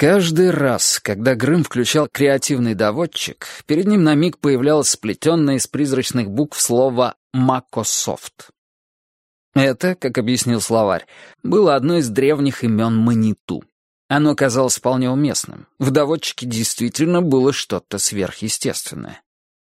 Каждый раз, когда Грым включал креативный доводчик, перед ним на миг появлялось сплетенное из призрачных букв слово «Макософт». Это, как объяснил словарь, было одно из древних имен Маниту. Оно казалось вполне уместным. В доводчике действительно было что-то сверхъестественное.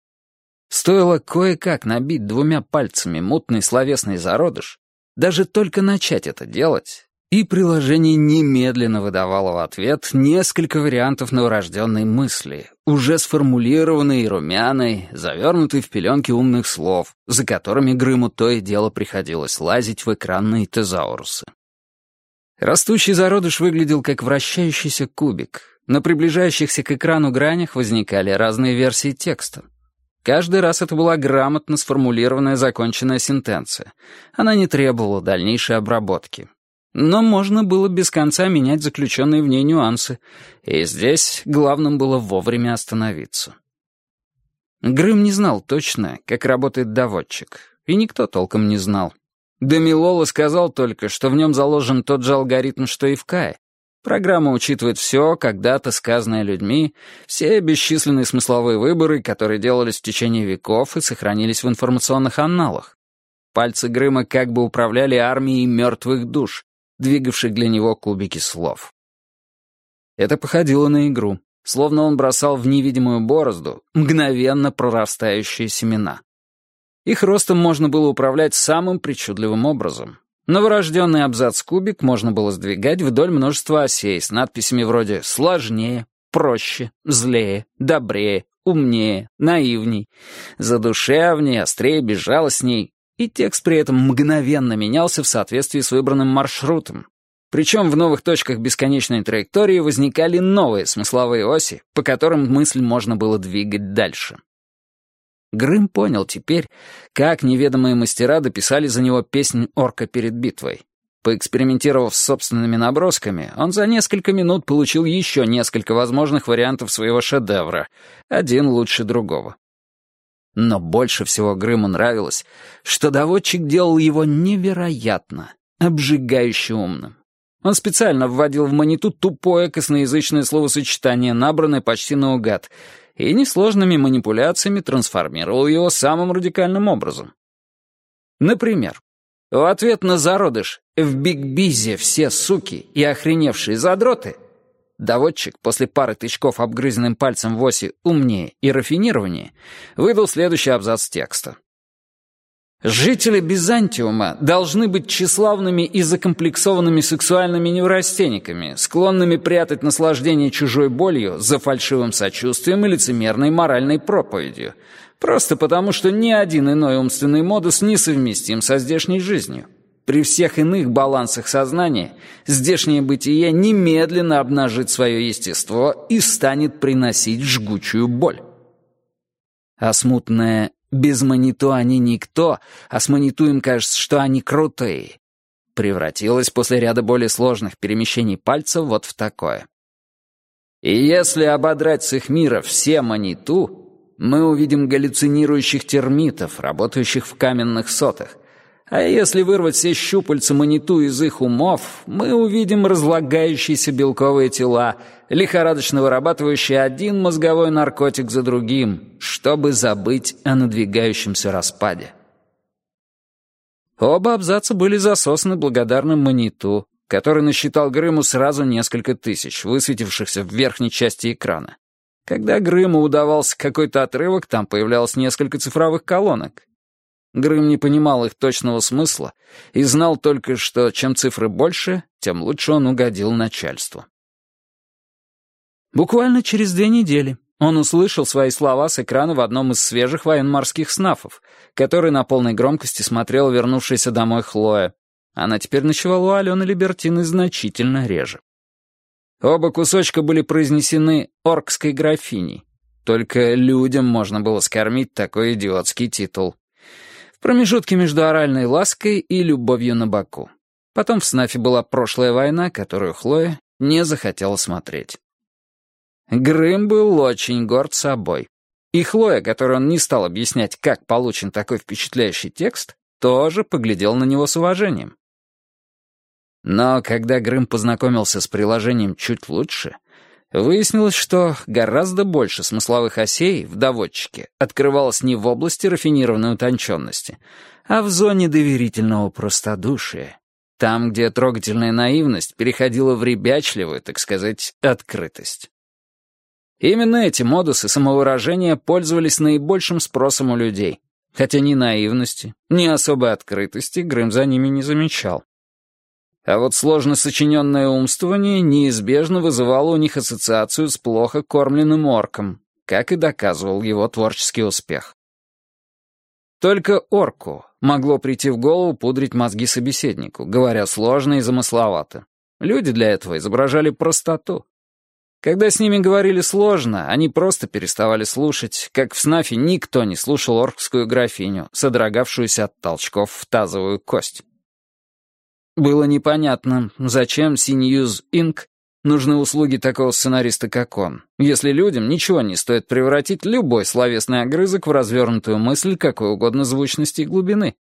Стоило кое-как набить двумя пальцами мутный словесный зародыш, даже только начать это делать, и приложение немедленно выдавало в ответ несколько вариантов новорожденной мысли, уже сформулированной и румяной, завернутой в пеленки умных слов, за которыми Грыму то и дело приходилось лазить в экранные тезаурусы. Растущий зародыш выглядел как вращающийся кубик. На приближающихся к экрану гранях возникали разные версии текста. Каждый раз это была грамотно сформулированная законченная сентенция. Она не требовала дальнейшей обработки. Но можно было без конца менять заключенные в ней нюансы, и здесь главным было вовремя остановиться. Грым не знал точно, как работает доводчик, и никто толком не знал. Дамилола сказал только, что в нем заложен тот же алгоритм, что и в Кае. Программа учитывает все, когда-то сказанное людьми, все бесчисленные смысловые выборы, которые делались в течение веков и сохранились в информационных анналах. Пальцы Грыма как бы управляли армией мертвых душ, двигавших для него кубики слов. Это походило на игру, словно он бросал в невидимую борозду мгновенно прорастающие семена. Их ростом можно было управлять самым причудливым образом. Новорожденный абзац-кубик можно было сдвигать вдоль множества осей с надписями вроде «сложнее», «проще», «злее», «добрее», «умнее», «наивней», «задушевнее», «острее», «безжалостней». И текст при этом мгновенно менялся в соответствии с выбранным маршрутом. Причем в новых точках бесконечной траектории возникали новые смысловые оси, по которым мысль можно было двигать дальше. Грым понял теперь, как неведомые мастера дописали за него песнь орка перед битвой. Поэкспериментировав с собственными набросками, он за несколько минут получил еще несколько возможных вариантов своего шедевра, один лучше другого. Но больше всего Грыму нравилось, что доводчик делал его невероятно, обжигающе умным. Он специально вводил в Маниту тупое косноязычное словосочетание, набранное почти наугад, и несложными манипуляциями трансформировал его самым радикальным образом. Например, в ответ на зародыш «в Биг-Бизе все суки и охреневшие задроты» доводчик после пары тычков обгрызенным пальцем в оси «умнее» и «рафинирование» выдал следующий абзац текста. Жители Бизантиума должны быть тщеславными и закомплексованными сексуальными неврастенниками, склонными прятать наслаждение чужой болью за фальшивым сочувствием и лицемерной моральной проповедью, просто потому, что ни один иной умственный модус не совместим со здешней жизнью. При всех иных балансах сознания здешнее бытие немедленно обнажит свое естество и станет приносить жгучую боль. А смутное «без Маниту они никто», а с Маниту им кажется, что они крутые, превратилось после ряда более сложных перемещений пальцев вот в такое. И если ободрать с их мира все Маниту, мы увидим галлюцинирующих термитов, работающих в каменных сотах. А если вырвать все щупальца Маниту из их умов, мы увидим разлагающиеся белковые тела, лихорадочно вырабатывающие один мозговой наркотик за другим, чтобы забыть о надвигающемся распаде. Оба абзаца были засосаны благодарным Маниту, который насчитал Грыму сразу несколько тысяч, высветившихся в верхней части экрана. Когда Грыму удавался какой-то отрывок, там появлялось несколько цифровых колонок. Грым не понимал их точного смысла и знал только, что чем цифры больше, тем лучше он угодил начальству. Буквально через 2 недели он услышал свои слова с экрана в одном из свежих военно-морских снафов, который на полной громкости смотрела вернувшаяся домой Хлоя. Она теперь ночевала у Алены Либертины значительно реже. Оба кусочка были произнесены оркской графиней. Только людям можно было скормить такой идиотский титул. В промежутке между оральной лаской и любовью на боку. Потом в снафе была прошлая война, которую Хлоя не захотела смотреть. Грым был очень горд собой. И Хлоя, которой он не стал объяснять, как получен такой впечатляющий текст, тоже поглядел на него с уважением. Но когда Грым познакомился с приложением чуть лучше, Выяснилось, что гораздо больше смысловых осей в доводчике открывалось не в области рафинированной утонченности, а в зоне доверительного простодушия, там, где трогательная наивность переходила в ребячливую, так сказать, открытость. Именно эти модусы самовыражения пользовались наибольшим спросом у людей, хотя ни наивности, ни особой открытости Грым за ними не замечал. А вот сложно сочиненное умствование неизбежно вызывало у них ассоциацию с плохо кормленным орком, как и доказывал его творческий успех. Только орку могло прийти в голову пудрить мозги собеседнику, говоря сложно и замысловато. Люди для этого изображали простоту. Когда с ними говорили сложно, они просто переставали слушать, как в СНАФе никто не слушал оркскую графиню, содрогавшуюся от толчков в тазовую кость. Было непонятно, зачем CNews Inc. нужны услуги такого сценариста, как он, если людям ничего не стоит превратить любой словесный огрызок в развернутую мысль какой угодно звучности и глубины.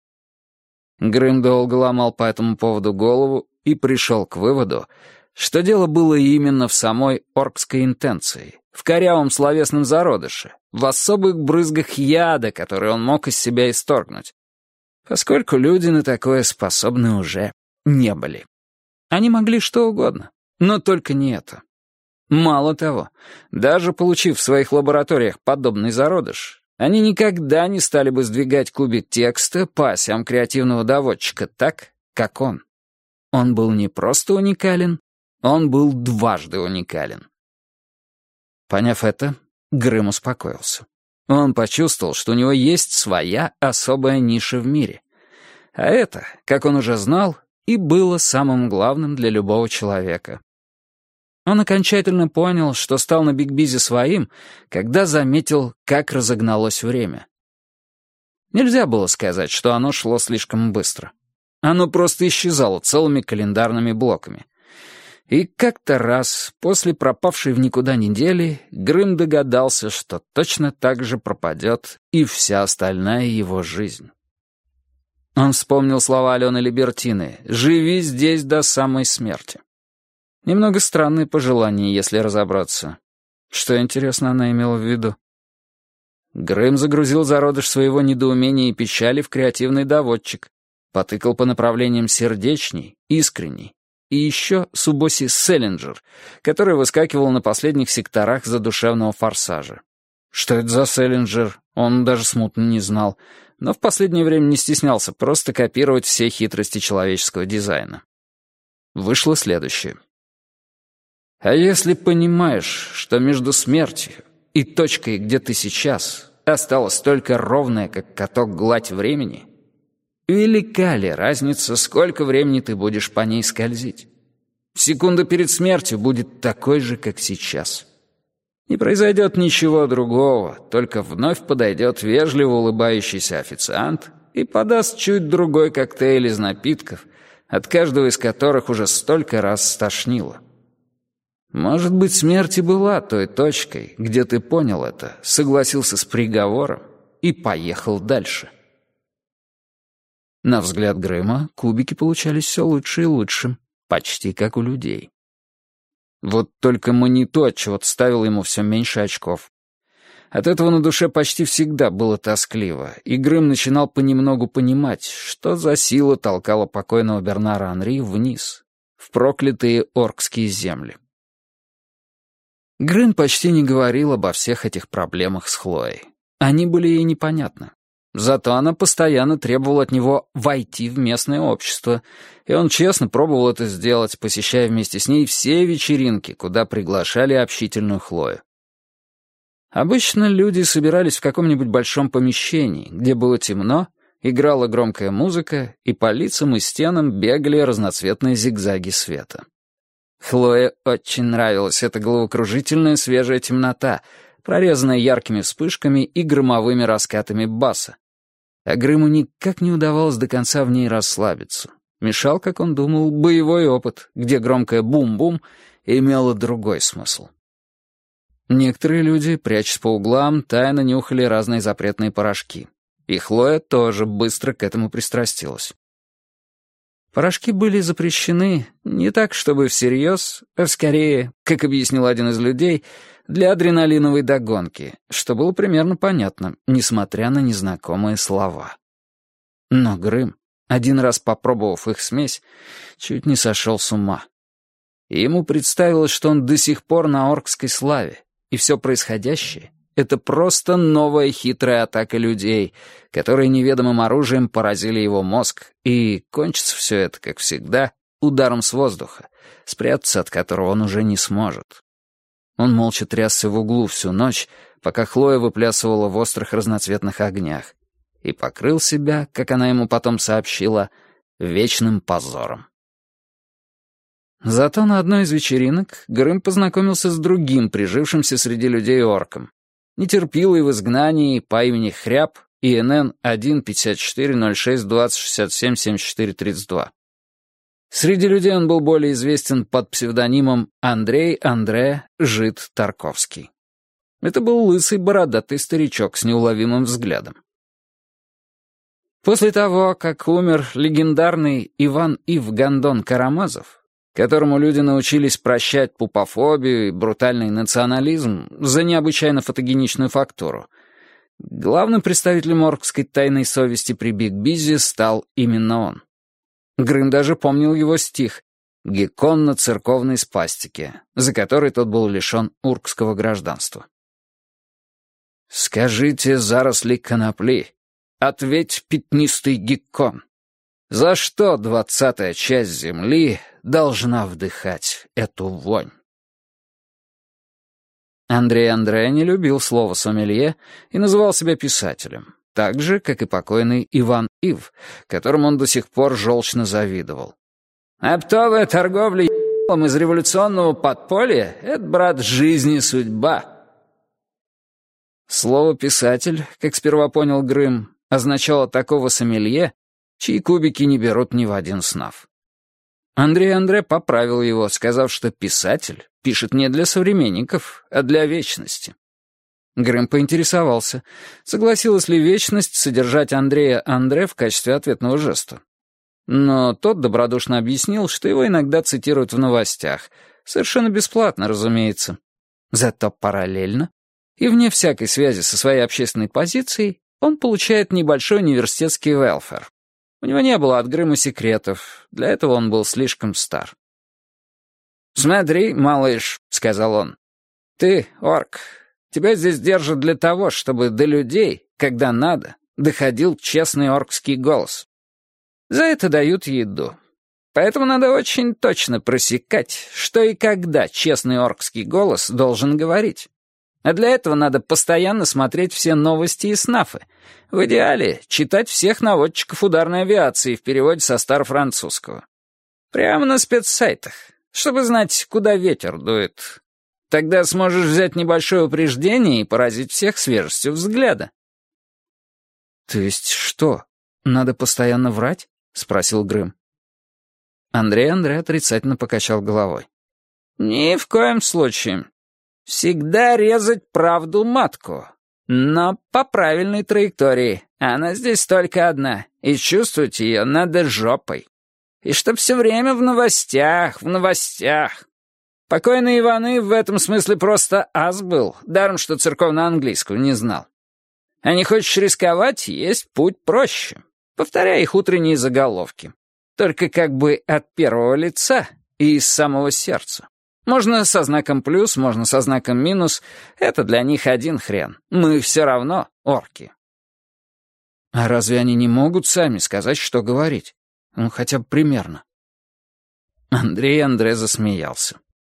Грым долго ломал по этому поводу голову и пришел к выводу, что дело было именно в самой оркской интенции, в корявом словесном зародыше, в особых брызгах яда, которые он мог из себя исторгнуть, поскольку люди на такое способны уже не были. Они могли что угодно, но только не это. Мало того, даже получив в своих лабораториях подобный зародыш, они никогда не стали бы сдвигать кубик текста по осям креативного доводчика так, как он. Он был не просто уникален, он был дважды уникален. Поняв это, Грым успокоился. Он почувствовал, что у него есть своя особая ниша в мире. А это, как он уже знал, и было самым главным для любого человека. Он окончательно понял, что стал на Биг-Бизе своим, когда заметил, как разогналось время. Нельзя было сказать, что оно шло слишком быстро. Оно просто исчезало целыми календарными блоками. И как-то раз, после пропавшей в никуда недели, Грым догадался, что точно так же пропадет и вся остальная его жизнь. Он вспомнил слова Алены Либертины «Живи здесь до самой смерти». Немного странные пожелания, если разобраться. Что, интересно, она имела в виду? Грым загрузил зародыш своего недоумения и печали в креативный доводчик, потыкал по направлениям сердечней, искренней, и еще Субоси Селлинджер, который выскакивал на последних секторах задушевного форсажа. Что это за Селлинджер, он даже смутно не знал, но в последнее время не стеснялся просто копировать все хитрости человеческого дизайна. Вышло следующее. А если понимаешь, что между смертью и точкой, где ты сейчас, осталась только ровная, как каток, гладь времени, велика ли разница, сколько времени ты будешь по ней скользить? Секунда перед смертью будет такой же, как сейчас. Не произойдет ничего другого, только вновь подойдет вежливо улыбающийся официант и подаст чуть другой коктейль из напитков, от каждого из которых уже столько раз стошнило. Может быть, смерть и была той точкой, где ты понял это, согласился с приговором и поехал дальше. На взгляд Грэма кубики получались все лучше и лучше, почти как у людей. Вот только Маниту отчего-то ставил ему все меньше очков. От этого на душе почти всегда было тоскливо, и Грэм начинал понемногу понимать, что за сила толкала покойного Бернара Анри вниз, в проклятые оркские земли. Грэм почти не говорил обо всех этих проблемах с Хлоей. Они были ей непонятны. Зато она постоянно требовала от него войти в местное общество, и он честно пробовал это сделать, посещая вместе с ней все вечеринки, куда приглашали общительную Хлою. Обычно люди собирались в каком-нибудь большом помещении, где было темно, играла громкая музыка, и по лицам и стенам бегали разноцветные зигзаги света. Хлое очень нравилась эта головокружительная свежая темнота, прорезанная яркими вспышками и громовыми раскатами баса. А Грыму никак не удавалось до конца в ней расслабиться. Мешал, как он думал, боевой опыт, где громкое «бум-бум» имело другой смысл. Некоторые люди, прячась по углам, тайно нюхали разные запретные порошки. И Хлоя тоже быстро к этому пристрастилась. Порошки были запрещены не так, чтобы всерьез, а скорее, как объяснил один из людей, для адреналиновой догонки, что было примерно понятно, несмотря на незнакомые слова. Но Грым, один раз попробовав их смесь, чуть не сошел с ума. И ему представилось, что он до сих пор на оркской славе, и все происходящее — это просто новая хитрая атака людей, которые неведомым оружием поразили его мозг, и кончится все это, как всегда, ударом с воздуха, спрятаться от которого он уже не сможет. Он молча трясся в углу всю ночь, пока Хлоя выплясывала в острых разноцветных огнях, и покрыл себя, как она ему потом сообщила, вечным позором. Зато на одной из вечеринок Грым познакомился с другим прижившимся среди людей орком, нетерпилый в изгнании по имени Хряб, ИНН 1-54-06-20-67-74-32. Среди людей он был более известен под псевдонимом Андрей Андре Жид Тарковский. Это был лысый бородатый старичок с неуловимым взглядом. После того, как умер легендарный Иван Ив Гондон Карамазов, которому люди научились прощать пупофобию и брутальный национализм за необычайно фотогеничную фактуру, главным представителем оркской тайной совести при Биг Бизе стал именно он. Грым даже помнил его стих «Геккон на церковной спастике», за который тот был лишен уркского гражданства. «Скажите, заросли конопли, ответь, пятнистый Геккон, за что 20-я часть земли должна вдыхать эту вонь?» Андрей Андре не любил слово «сомелье» и называл себя писателем, так же, как и покойный Иван Ив, которому он до сих пор желчно завидовал. «Оптовая торговля ебалом из революционного подполья — это, брат, жизнь и судьба». Слово «писатель», как сперва понял Грым, означало такого сомелье, чьи кубики не берут ни в один снаф. Андрей Андре поправил его, сказав, что писатель пишет не для современников, а для вечности. Грым поинтересовался, согласилась ли вечность содержать Андрея Андре в качестве ответного жеста. Но тот добродушно объяснил, что его иногда цитируют в новостях, совершенно бесплатно, разумеется. Зато параллельно, и вне всякой связи со своей общественной позицией, он получает небольшой университетский велфер. У него не было от Грыма секретов, для этого он был слишком стар. «Смотри, малыш», — сказал он, — «ты, орк, тебя здесь держат для того, чтобы до людей, когда надо, доходил честный оркский голос. За это дают еду. Поэтому надо очень точно просекать, что и когда честный оркский голос должен говорить. А для этого надо постоянно смотреть все новости и снафы. В идеале читать всех наводчиков ударной авиации в переводе со старофранцузского. Прямо на спецсайтах, чтобы знать, куда ветер дует. Тогда сможешь взять небольшое упреждение и поразить всех свежестью взгляда». «То есть что, надо постоянно врать?» — спросил Грым. Андрей отрицательно покачал головой. «Ни в коем случае. Всегда резать правду матку. Но по правильной траектории. Она здесь только одна, и чувствовать ее надо жопой. И чтоб все время в новостях. Покойный Иван Ив в этом смысле просто ас был, даром что церковно-английского не знал. А не хочешь рисковать, есть путь проще. Повторяй их утренние заголовки. Только как бы от первого лица и из самого сердца. Можно со знаком плюс, можно со знаком минус. Это для них один хрен. Мы все равно орки». «А разве они не могут сами сказать, что говорить? Ну, хотя бы примерно». Андрей засмеялся.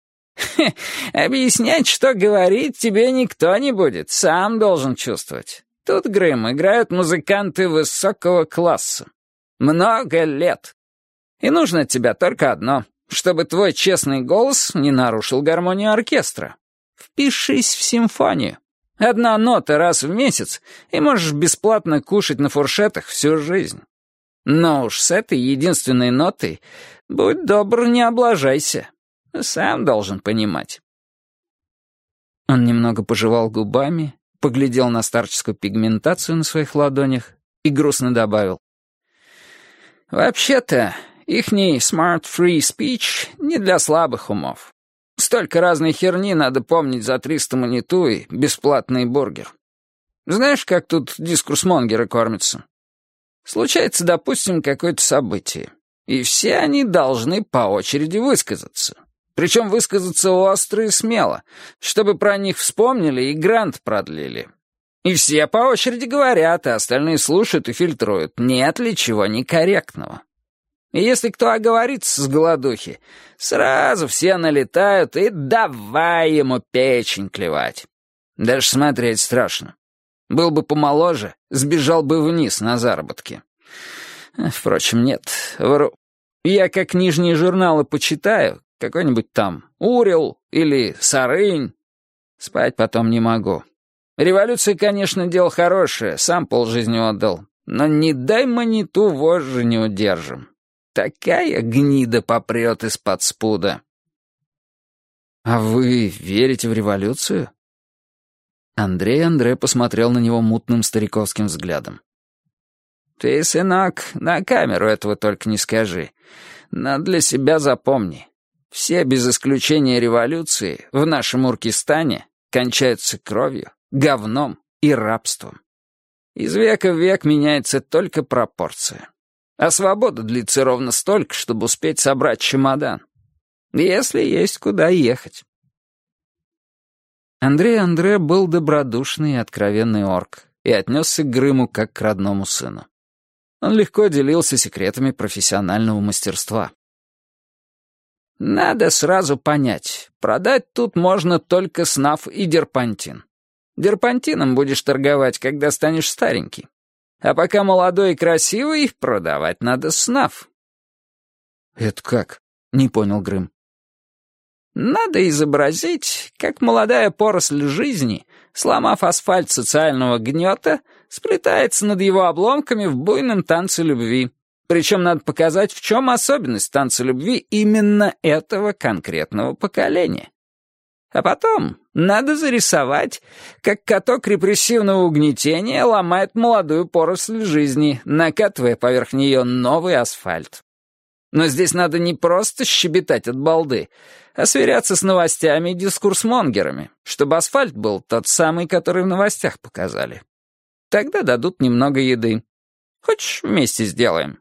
«Объяснять, что говорить, тебе никто не будет. Сам должен чувствовать. Тут, Грым, играют музыканты высокого класса. Много лет. И нужно от тебя только одно, чтобы твой честный голос не нарушил гармонию оркестра. Впишись в симфонию. Одна нота раз в месяц, и можешь бесплатно кушать на фуршетах всю жизнь. Но уж с этой единственной нотой, будь добр, не облажайся. Сам должен понимать». Он немного пожевал губами, поглядел на старческую пигментацию на своих ладонях и грустно добавил. «Вообще-то, Ихний smart free speech не для слабых умов. Столько разной херни надо помнить за 300 маниту и бесплатный бургер. Знаешь, как тут дискурсмонгеры кормятся? Случается, допустим, какое-то событие, и все они должны по очереди высказаться. Причем высказаться остро и смело, чтобы про них вспомнили и грант продлили. И все по очереди говорят, а остальные слушают и фильтруют. Нет ли чего некорректного? И если кто оговорится с голодухи, сразу все налетают и давай ему печень клевать. Даже смотреть страшно. Был бы помоложе, сбежал бы вниз на заработки. Впрочем, нет, вру. Я как нижние журналы почитаю, какой-нибудь там «Урил» или «Сарынь». Спать потом не могу. Революция, конечно, дело хорошее, сам полжизни отдал. Но не дай маниту, вожжи не удержим. Такая гнида попрет из-под спуда. А вы верите в революцию? Андре посмотрел на него мутным стариковским взглядом. Ты, сынок, на камеру этого только не скажи. Но для себя запомни. Все без исключения революции в нашем Уркистане кончаются кровью, говном и рабством. Из века в век меняется только пропорция. А свобода длится ровно столько, чтобы успеть собрать чемодан. Если есть куда ехать. Андре был добродушный и откровенный орк и отнесся к Грыму как к родному сыну. Он легко делился секретами профессионального мастерства. Надо сразу понять, продать тут можно только снаф и дерпантин. Дерпантином будешь торговать, когда станешь старенький. А пока молодой и красивый, продавать надо снаф. «Это как?» — не понял Грым. Надо изобразить, как молодая поросль жизни, сломав асфальт социального гнета, сплетается над его обломками в буйном танце любви. Причем надо показать, в чем особенность танца любви именно этого конкретного поколения. А потом надо зарисовать, как каток репрессивного угнетения ломает молодую поросль жизни, накатывая поверх нее новый асфальт. Но здесь надо не просто щебетать от балды, а сверяться с новостями и дискурсмонгерами, чтобы асфальт был тот самый, который в новостях показали. Тогда дадут немного еды. Хочешь, вместе сделаем?»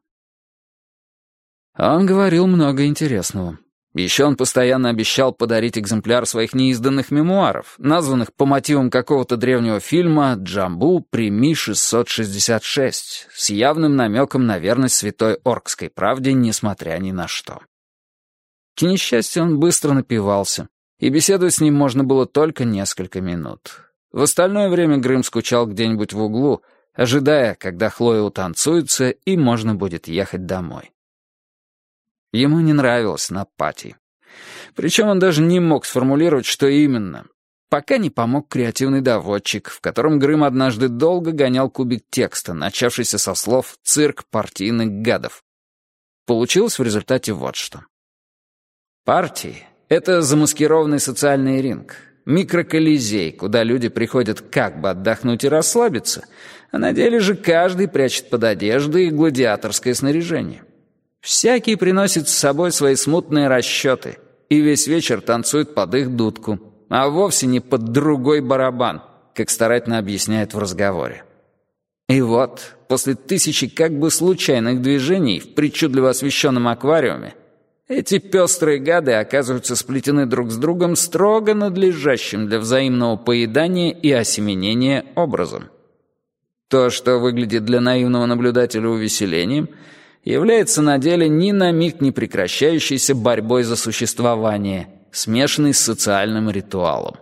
Он говорил много интересного. Еще он постоянно обещал подарить экземпляр своих неизданных мемуаров, названных по мотивам какого-то древнего фильма «Джамбу Прими 666», с явным намеком на верность святой оркской правде, несмотря ни на что. К несчастью, он быстро напивался, и беседовать с ним можно было только несколько минут. В остальное время Грым скучал где-нибудь в углу, ожидая, когда Хлоя утанцуется, и можно будет ехать домой. Ему не нравилось на пати. Причем он даже не мог сформулировать, что именно, пока не помог креативный доводчик, в котором Грым однажды долго гонял кубик текста, начавшийся со слов «цирк партийных гадов». Получилось в результате вот что. Партии — это замаскированный социальный ринг, микроколизей, куда люди приходят как бы отдохнуть и расслабиться, а на деле же каждый прячет под одеждой гладиаторское снаряжение. Всякий приносит с собой свои смутные расчеты и весь вечер танцует под их дудку, а вовсе не под другой барабан, как старательно объясняет в разговоре. И вот, после тысячи как бы случайных движений в причудливо освещенном аквариуме, эти пестрые гады оказываются сплетены друг с другом строго надлежащим для взаимного поедания и осеменения образом. То, что выглядит для наивного наблюдателя увеселением, является на деле ни на миг не прекращающейся борьбой за существование, смешанной с социальным ритуалом.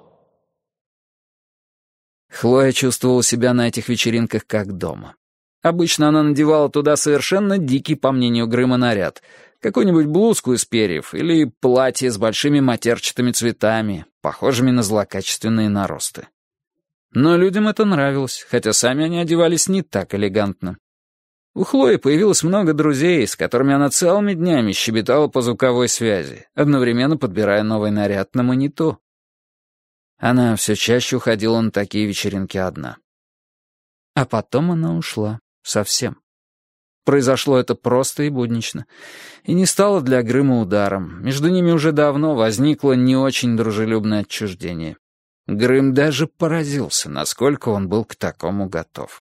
Хлоя чувствовала себя на этих вечеринках как дома. Обычно она надевала туда совершенно дикий, по мнению Грыма, наряд, какую-нибудь блузку из перьев или платье с большими матерчатыми цветами, похожими на злокачественные наросты. Но людям это нравилось, хотя сами они одевались не так элегантно. У Хлои появилось много друзей, с которыми она целыми днями щебетала по звуковой связи, одновременно подбирая новый наряд на маниту. Она все чаще уходила на такие вечеринки одна. А потом она ушла совсем. Произошло это просто и буднично. И не стало для Грыма ударом. Между ними уже давно возникло не очень дружелюбное отчуждение. Грым даже поразился, насколько он был к такому готов.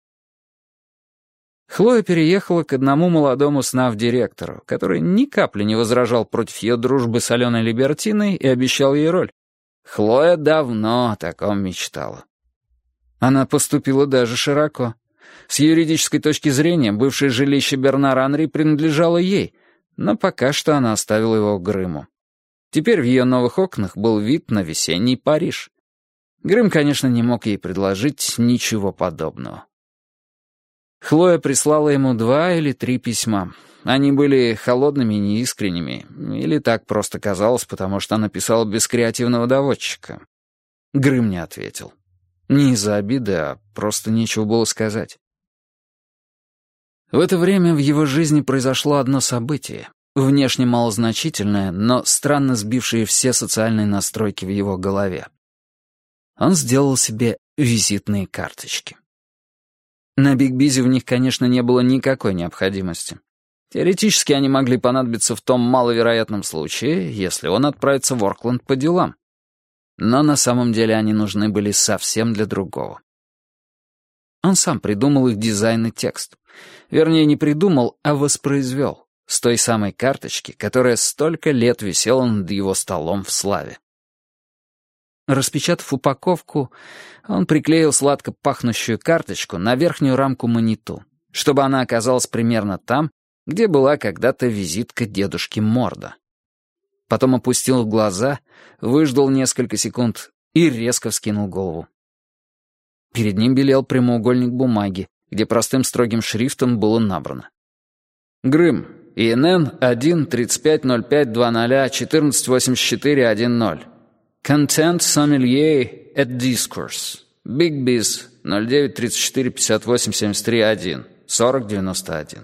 Хлоя переехала к одному молодому снав-директору, который ни капли не возражал против ее дружбы с Аленой Либертиной и обещал ей роль. Хлоя давно о таком мечтала. Она поступила даже широко. С юридической точки зрения бывшее жилище Бернара Анри принадлежало ей, но пока что она оставила его Грыму. Теперь в ее новых окнах был вид на весенний Париж. Грым, конечно, не мог ей предложить ничего подобного. Хлоя прислала ему 2 или 3 письма. Они были холодными и неискренними, или так просто казалось, потому что она писала без креативного доводчика. Грым не ответил. Не из-за обиды, а просто нечего было сказать. В это время в его жизни произошло одно событие, внешне малозначительное, но странно сбившее все социальные настройки в его голове. Он сделал себе визитные карточки. На Биг-Бизе в них, конечно, не было никакой необходимости. Теоретически они могли понадобиться в том маловероятном случае, если он отправится в Окленд по делам. Но на самом деле они нужны были совсем для другого. Он сам придумал их дизайн и текст. Вернее, не придумал, а воспроизвел. С той самой карточки, которая столько лет висела над его столом в славе. Распечатав упаковку, он приклеил сладко пахнущую карточку на верхнюю рамку маниту, чтобы она оказалась примерно там, где была когда-то визитка дедушки Морда. Потом опустил глаза, выждал несколько секунд и резко вскинул голову. Перед ним белел прямоугольник бумаги, где простым строгим шрифтом было набрано: Грым, ИНН 1-3505-00-148410. Content Sommelier at Discourse. Big Biz 09-34-58-73-1. 40-91.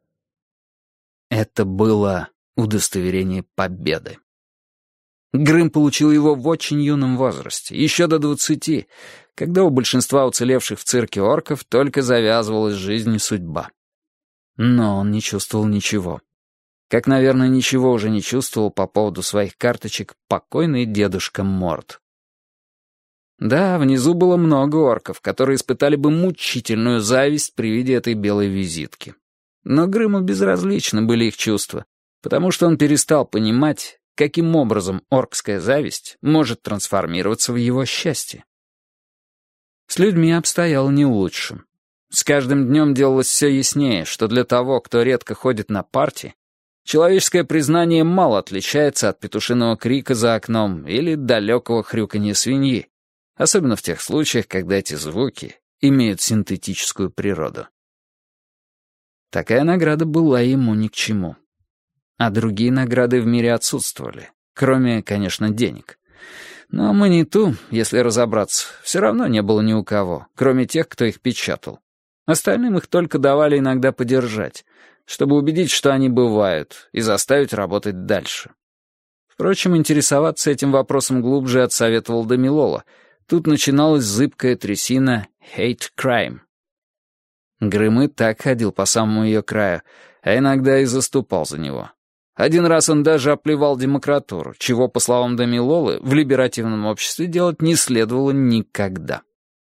Это было удостоверение победы. Грым получил его в очень юном возрасте, еще до 20, когда у большинства уцелевших в цирке орков только завязывалась жизнь и судьба. Но он не чувствовал ничего. Как, наверное, ничего уже не чувствовал по поводу своих карточек покойный дедушка Морд. Да, внизу было много орков, которые испытали бы мучительную зависть при виде этой белой визитки. Но Грыму безразличны были их чувства, потому что он перестал понимать, каким образом оркская зависть может трансформироваться в его счастье. С людьми обстояло не лучше. С каждым днем делалось все яснее, что для того, кто редко ходит на парти, человеческое признание мало отличается от петушиного крика за окном или далекого хрюканья свиньи, особенно в тех случаях, когда эти звуки имеют синтетическую природу. Такая награда была ему ни к чему. А другие награды в мире отсутствовали, кроме, конечно, денег. Но маниту, если разобраться, все равно не было ни у кого, кроме тех, кто их печатал. Остальным их только давали иногда подержать, чтобы убедить, что они бывают, и заставить работать дальше. Впрочем, интересоваться этим вопросом глубже отсоветовал Дамилола. Тут начиналась зыбкая трясина «hate crime». Грым и так ходил по самому ее краю, а иногда и заступал за него. Один раз он даже оплевал демократуру, чего, по словам Дамилолы, в либеративном обществе делать не следовало никогда.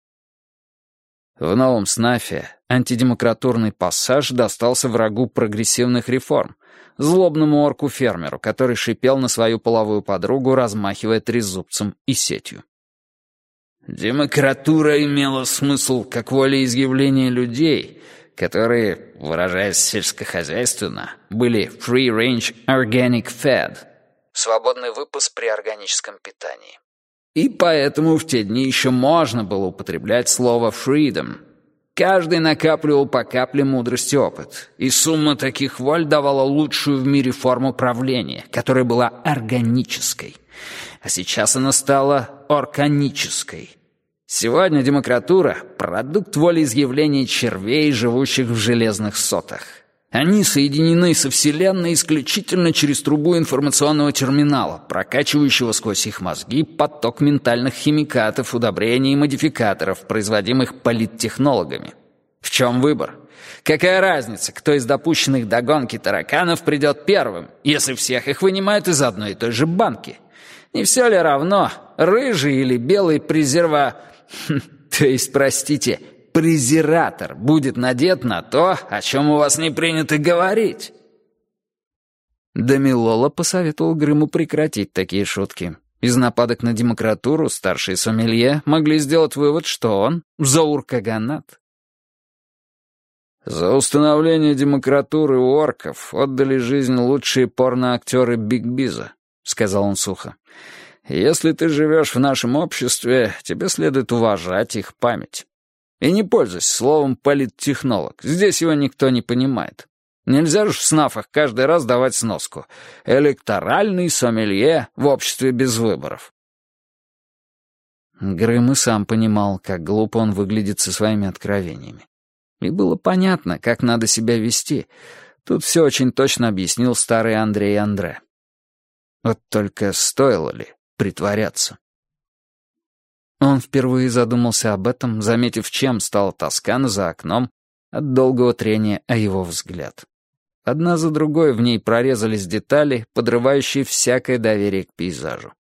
В новом СНАФе антидемократурный пассаж достался врагу прогрессивных реформ, злобному орку-фермеру, который шипел на свою половую подругу, размахивая трезубцем и сетью. Демократура имела смысл как волеизъявление людей, которые, выражаясь сельскохозяйственно, были free-range organic fed, свободный выпас при органическом питании. И поэтому в те дни еще можно было употреблять слово freedom. Каждый накапливал по капле мудрости и опыт, и сумма таких воль давала лучшую в мире форму правления, которая была органической. А сейчас она стала органической. Сегодня демократура — продукт волеизъявления червей, живущих в железных сотах. Они соединены со Вселенной исключительно через трубу информационного терминала, прокачивающего сквозь их мозги поток ментальных химикатов, удобрений и модификаторов, производимых политтехнологами. В чем выбор? Какая разница, кто из допущенных до гонки тараканов придет первым, если всех их вынимают из одной и той же банки? Не все ли равно, рыжий или белый то есть, простите, презератор будет надет на то, о чем у вас не принято говорить? Дамилола посоветовал Грыму прекратить такие шутки. Из нападок на демократуру старшие сомелье могли сделать вывод, что он Заур-Каганат. «За установление демократуры у орков отдали жизнь лучшие порноактеры Биг-Биза», — сказал он сухо. «Если ты живешь в нашем обществе, тебе следует уважать их память. И не пользуйся словом «политтехнолог», здесь его никто не понимает. Нельзя же в снафах каждый раз давать сноску. Электоральный сомелье в обществе без выборов». Грым и сам понимал, как глупо он выглядит со своими откровениями. И было понятно, как надо себя вести. Тут все очень точно объяснил старый Андрей Андре. Вот только стоило ли притворяться? Он впервые задумался об этом, заметив, чем стала Тоскана за окном от долгого трения о его взгляд. Одна за другой в ней прорезались детали, подрывающие всякое доверие к пейзажу.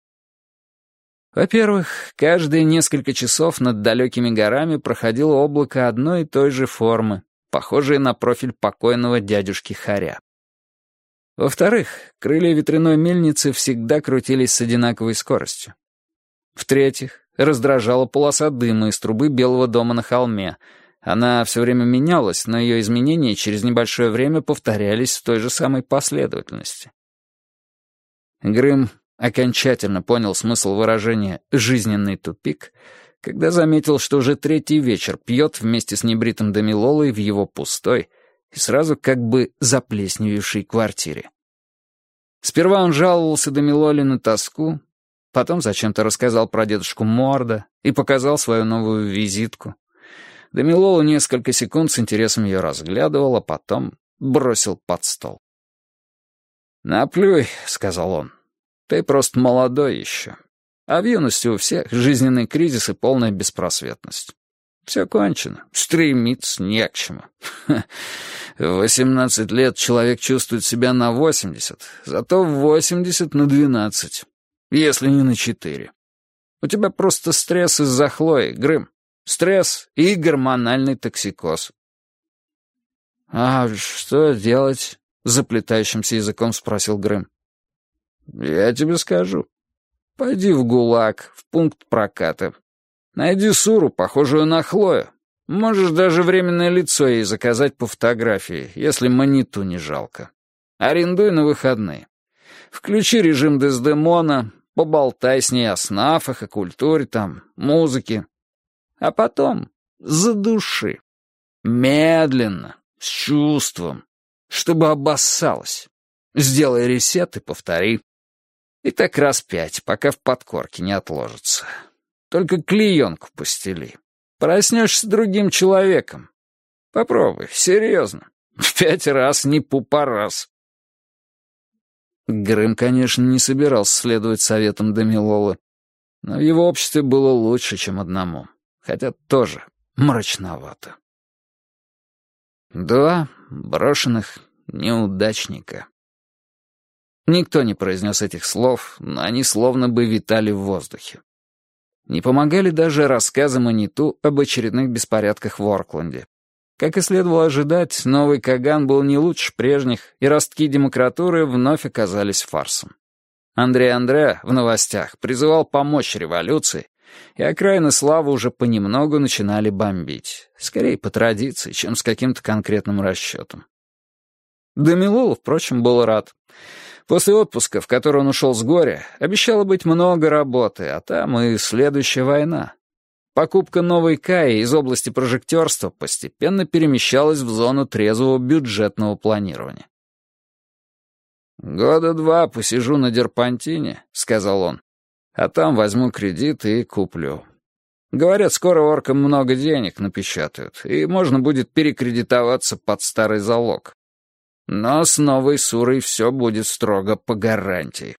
Во-первых, каждые несколько часов над далекими горами проходило облако одной и той же формы, похожее на профиль покойного дядюшки Харя. Во-вторых, крылья ветряной мельницы всегда крутились с одинаковой скоростью. В-третьих, раздражала полоса дыма из трубы Белого дома на холме. Она все время менялась, но ее изменения через небольшое время повторялись в той же самой последовательности. Грым окончательно понял смысл выражения «жизненный тупик», когда заметил, что уже третий вечер пьет вместе с небритым Дамилолой в его пустой и сразу как бы заплесневевшей квартире. Сперва он жаловался Дамилоле на тоску, потом зачем-то рассказал про дедушку Морда и показал свою новую визитку. Дамилола несколько секунд с интересом ее разглядывал, а потом бросил под стол. «Наплюй», — сказал он. «Ты просто молодой еще. А в юности у всех жизненный кризис и полная беспросветность. Все кончено. Стремиться не к чему. В 18 лет человек чувствует себя на 80, зато в 80 на 12, если не на 4. У тебя просто стресс из-за Хлои, Грым. Стресс и гормональный токсикоз». «А что делать?» — заплетающимся языком спросил Грым. «Я тебе скажу. Пойди в ГУЛАГ, в пункт проката. Найди Суру, похожую на Хлою. Можешь даже временное лицо ей заказать по фотографии, если маниту не жалко. Арендуй на выходные. Включи режим Дездемона, поболтай с ней о снафах, о культуре там, музыке. А потом задуши. Медленно, с чувством, чтобы обоссалась. Сделай ресет и повтори. И так раз 5, пока в подкорке не отложится. Только клеенку постели. Проснешься другим человеком. Попробуй, серьезно. В 5 раз не пупорас». Грым, конечно, не собирался следовать советам Дамилолы, но в его обществе было лучше, чем одному, хотя тоже мрачновато. 2 брошенных неудачника. Никто не произнес этих слов, но они словно бы витали в воздухе. Не помогали даже рассказы Маниту об очередных беспорядках в Оркленде. Как и следовало ожидать, новый Каган был не лучше прежних, и ростки демократуры вновь оказались фарсом. Андрей Андре в новостях призывал помочь революции, и окраины славы уже понемногу начинали бомбить. Скорее по традиции, чем с каким-то конкретным расчетом. Дамилола, впрочем, был рад. После отпуска, в который он ушел с горя, обещало быть много работы, а там и следующая война. Покупка новой Каи из области прожектерства постепенно перемещалась в зону трезвого бюджетного планирования. «2 года посижу на Дерпантине», — сказал он, «а там возьму кредит и куплю. Говорят, скоро оркам много денег напечатают, и можно будет перекредитоваться под старый залог. Но с новой Сурой все будет строго по гарантии.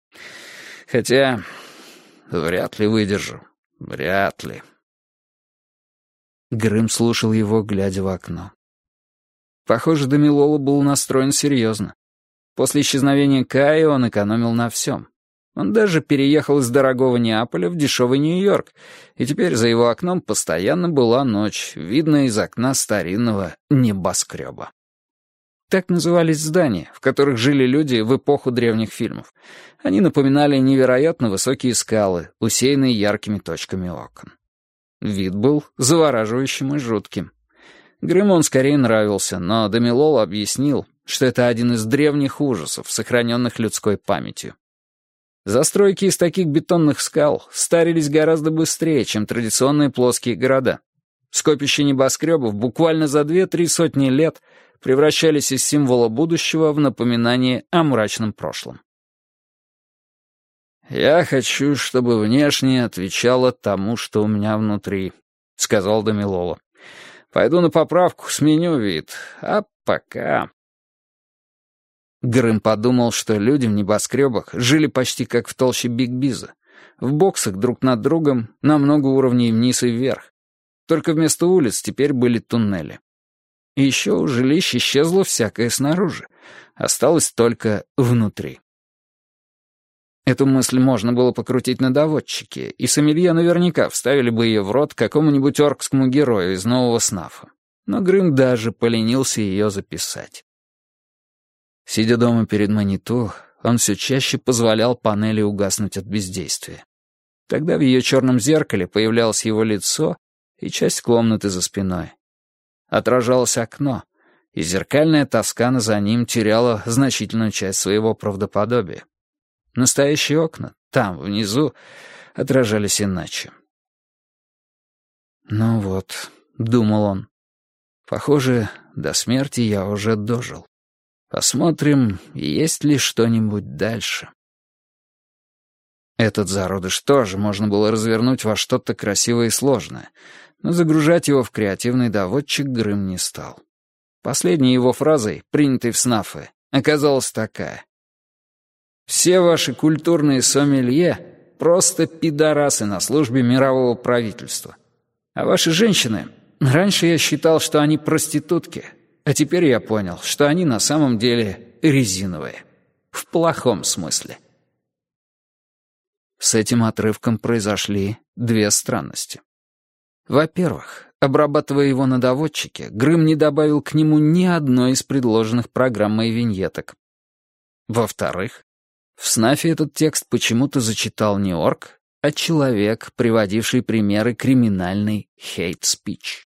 Хотя вряд ли выдержу. Вряд ли». Грым слушал его, глядя в окно. Похоже, Дамилола был настроен серьезно. После исчезновения Каи он экономил на всем. Он даже переехал из дорогого Неаполя в дешевый Нью-Йорк, и теперь за его окном постоянно была ночь, видная из окна старинного небоскреба. Так назывались здания, в которых жили люди в эпоху древних фильмов. Они напоминали невероятно высокие скалы, усеянные яркими точками окон. Вид был завораживающим и жутким. Грыму он скорее нравился, но Дамилола объяснил, что это один из древних ужасов, сохраненных людской памятью. Застройки из таких бетонных скал старились гораздо быстрее, чем традиционные плоские города. Скопища небоскребов буквально за 2-3 сотни лет превращались из символа будущего в напоминание о мрачном прошлом. «Я хочу, чтобы внешне отвечало тому, что у меня внутри», — сказал Дамилола. «Пойду на поправку, сменю вид, а пока...» Грым подумал, что люди в небоскребах жили почти как в толще Биг-Биза, в боксах друг над другом на много уровней вниз и вверх. Только вместо улиц теперь были туннели. И еще у жилищ исчезло всякое снаружи, осталось только внутри. Эту мысль можно было покрутить на доводчике, и сомелье наверняка вставили бы ее в рот какому-нибудь оркскому герою из нового снафа. Но Грым даже поленился ее записать. Сидя дома перед Маниту, он все чаще позволял панели угаснуть от бездействия. Тогда в ее черном зеркале появлялось его лицо и часть комнаты за спиной. Отражалось окно, и зеркальная тоскана за ним теряла значительную часть своего правдоподобия. Настоящие окна, там, внизу, отражались иначе. «Ну вот», — думал он, — «похоже, до смерти я уже дожил. Посмотрим, есть ли что-нибудь дальше». Этот зародыш тоже можно было развернуть во что-то красивое и сложное, но загружать его в креативный доводчик Грым не стал. Последней его фразой, принятой в снафе, оказалась такая: «Все ваши культурные сомелье — просто пидорасы на службе мирового правительства. А ваши женщины... Раньше я считал, что они проститутки, а теперь я понял, что они на самом деле резиновые. В плохом смысле». С этим отрывком произошли две странности. Во-первых, обрабатывая его на доводчике, Грым не добавил к нему ни одной из предложенных программой виньеток. Во-вторых, в снафе этот текст почему-то зачитал не орк, а человек, приводивший примеры криминальной хейт-спич.